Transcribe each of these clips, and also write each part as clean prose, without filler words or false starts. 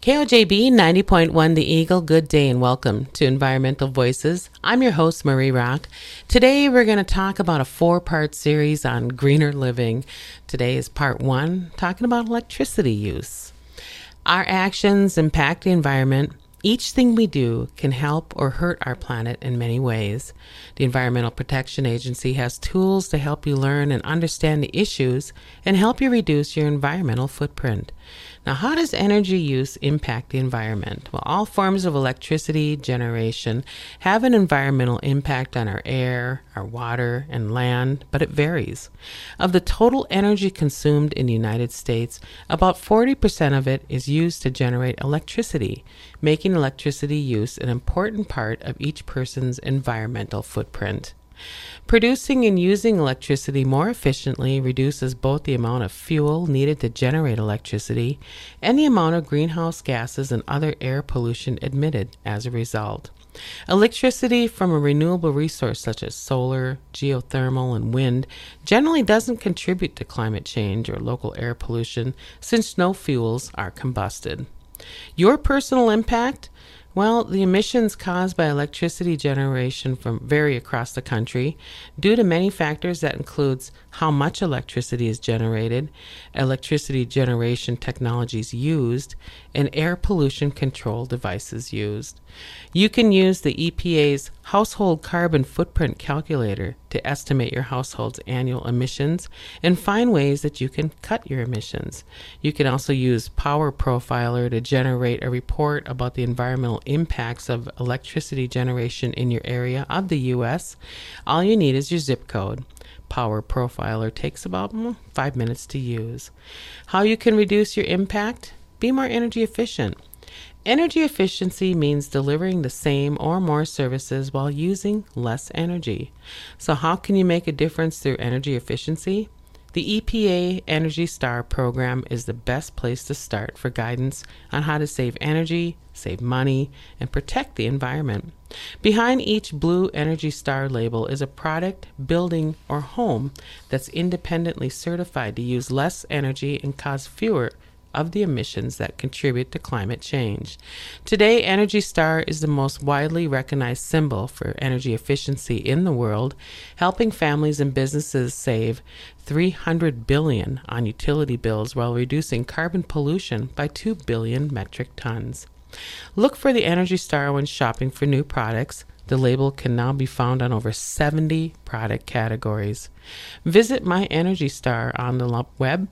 KOJB 90.1 The Eagle, good day and welcome to Environmental Voices. I'm your host, Marie Rock. Today we're going to talk about a 4-part series on greener living. Today is part 1, talking about electricity use. Our actions impact the environment. Each thing we do can help or hurt our planet in many ways. The Environmental Protection Agency has tools to help you learn and understand the issues and help you reduce your environmental footprint. Now, how does energy use impact the environment? Well, all forms of electricity generation have an environmental impact on our air, our water, and land, but it varies. Of the total energy consumed in the United States, about 40% of it is used to generate electricity, making electricity use an important part of each person's environmental footprint. Producing and using electricity more efficiently reduces both the amount of fuel needed to generate electricity and the amount of greenhouse gases and other air pollution emitted as a result. Electricity from a renewable resource such as solar, geothermal, and wind generally doesn't contribute to climate change or local air pollution since no fuels are combusted. Your personal impact? Well, the emissions caused by electricity generation vary across the country due to many factors that includes how much electricity is generated, electricity generation technologies used, and air pollution control devices used. You can use the EPA's Household Carbon Footprint Calculator to estimate your household's annual emissions and find ways that you can cut your emissions. You can also use Power Profiler to generate a report about the environmental impacts of electricity generation in your area of the U.S. All you need is your zip code. Power Profiler takes about 5 minutes to use. How you can reduce your impact? Be more energy efficient. Energy efficiency means delivering the same or more services while using less energy. So how can you make a difference through energy efficiency? The EPA Energy Star program is the best place to start for guidance on how to save energy, save money, and protect the environment. Behind each blue Energy Star label is a product, building, or home that's independently certified to use less energy and cause fewer of the emissions that contribute to climate change. Today, Energy Star is the most widely recognized symbol for energy efficiency in the world, helping families and businesses save $300 billion on utility bills while reducing carbon pollution by 2 billion metric tons. Look for the Energy Star when shopping for new products. The label can now be found on over 70 product categories. Visit My Energy Star on the web.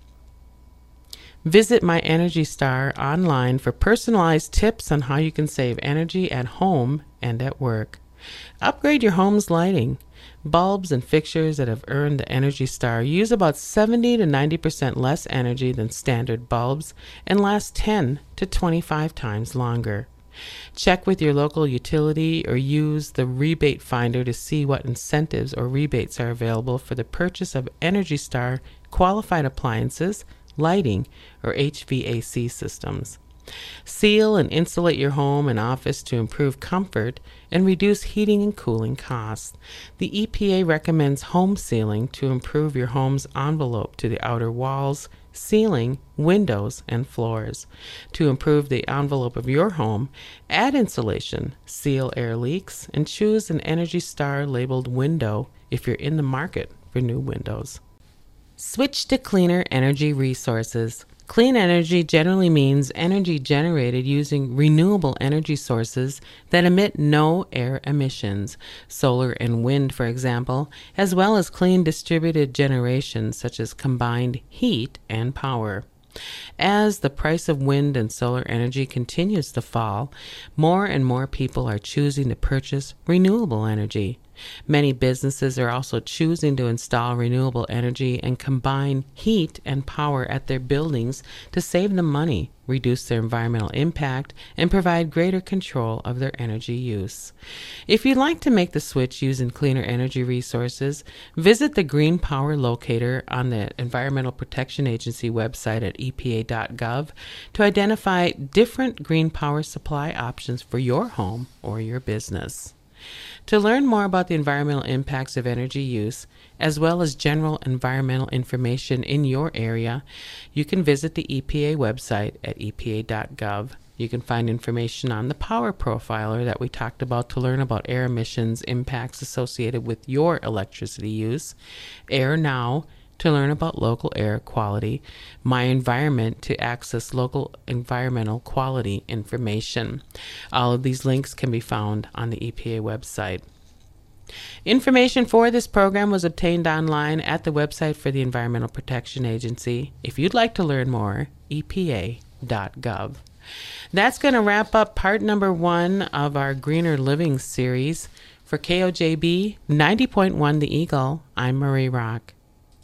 Visit My Energy Star online for personalized tips on how you can save energy at home and at work. Upgrade your home's lighting. Bulbs and fixtures that have earned the Energy Star use about 70 to 90% less energy than standard bulbs and last 10 to 25 times longer. Check with your local utility or use the rebate finder to see what incentives or rebates are available for the purchase of Energy Star qualified appliances, lighting, or HVAC systems. Seal and insulate your home and office to improve comfort and reduce heating and cooling costs. The EPA recommends home sealing to improve your home's envelope to the outer walls, ceiling, windows, and floors. To improve the envelope of your home, add insulation, seal air leaks, and choose an Energy Star labeled window if you're in the market for new windows. Switch to cleaner energy resources. Clean energy generally means energy generated using renewable energy sources that emit no air emissions, solar and wind, for example, as well as clean distributed generation such as combined heat and power. As the price of wind and solar energy continues to fall, more and more people are choosing to purchase renewable energy. Many businesses are also choosing to install renewable energy and combine heat and power at their buildings to save them money, reduce their environmental impact, and provide greater control of their energy use. If you'd like to make the switch using cleaner energy resources, visit the Green Power Locator on the Environmental Protection Agency website at epa.gov to identify different green power supply options for your home or your business. To learn more about the environmental impacts of energy use, as well as general environmental information in your area, you can visit the EPA website at epa.gov. You can find information on the Power Profiler that we talked about to learn about air emissions impacts associated with your electricity use, Air Now to learn about local air quality, My Environment to access local environmental quality information. All of these links can be found on the EPA website. Information for this program was obtained online at the website for the Environmental Protection Agency. If you'd like to learn more, epa.gov. That's going to wrap up part number 1 of our Greener Living series. For KOJB 90.1 The Eagle, I'm Marie Rock.